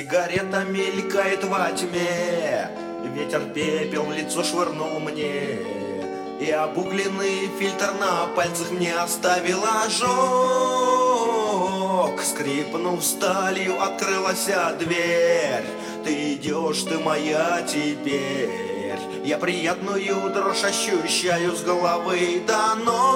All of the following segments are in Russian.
Сигарета мелькает во тьме, ветер пепел в лицо швырнул мне, и обугленный фильтр на пальцах мне оставил ожог. Скрипнув сталью, открылась дверь. Ты идешь, ты моя теперь. Я приятную дрожь ощущаю с головы до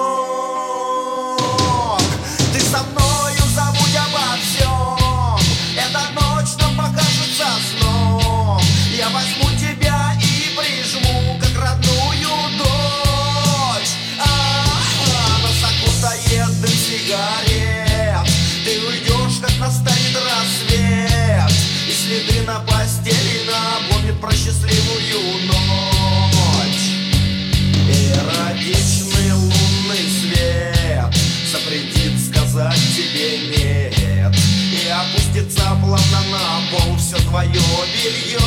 ног. Ты со мною, забудь обо всем. Эта ночь нам покажется сном. Я возьму тебя и прижму, как родную дочь. Нас окутает дым сигарет. Ты уйдешь, как настанет рассвет, и следы на постели напомнят про счастливую ночь. Эротичный лунный свет запретит сказать тебе нет, и опустится плавно на пол все твое белье.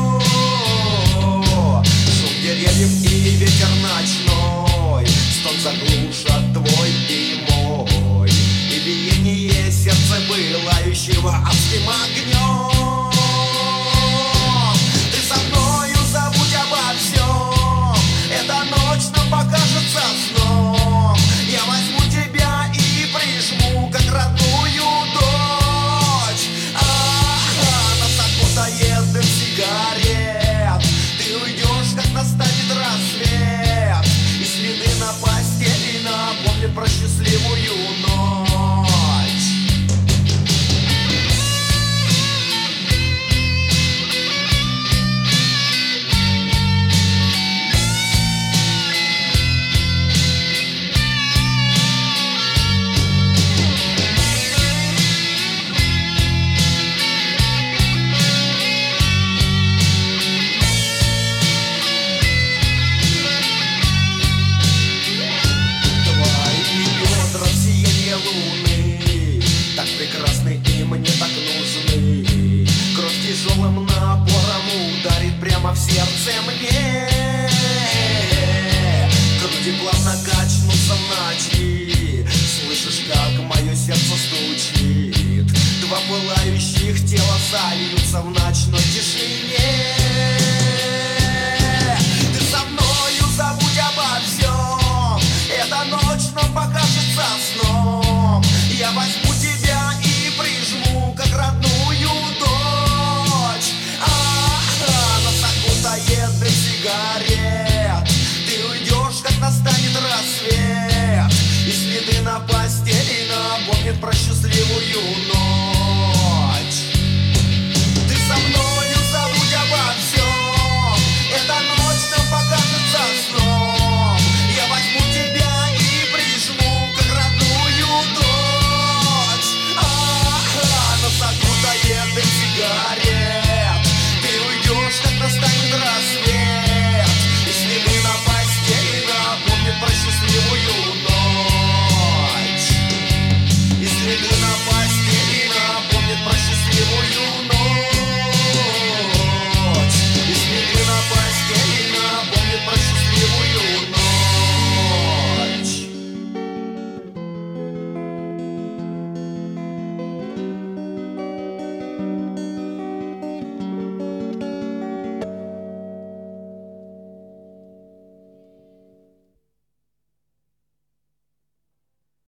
Шум деревьев и ветер ночной стон заглушат твой и мой, и биение сердца пылающего адским огнем. Ты со мною, забудь обо всем. Эта ночь нам покажется сном. Я возьму тебя и прижму, как родную дочь. Нас окутает дым сигарет. Ты уйдешь, как настанет рассвет, и следы на постели напомнят про счастливую ночь. Прекрасны и мне так нужны. Кровь тяжелым напором ударит прямо в сердце мне. Груди плавно качают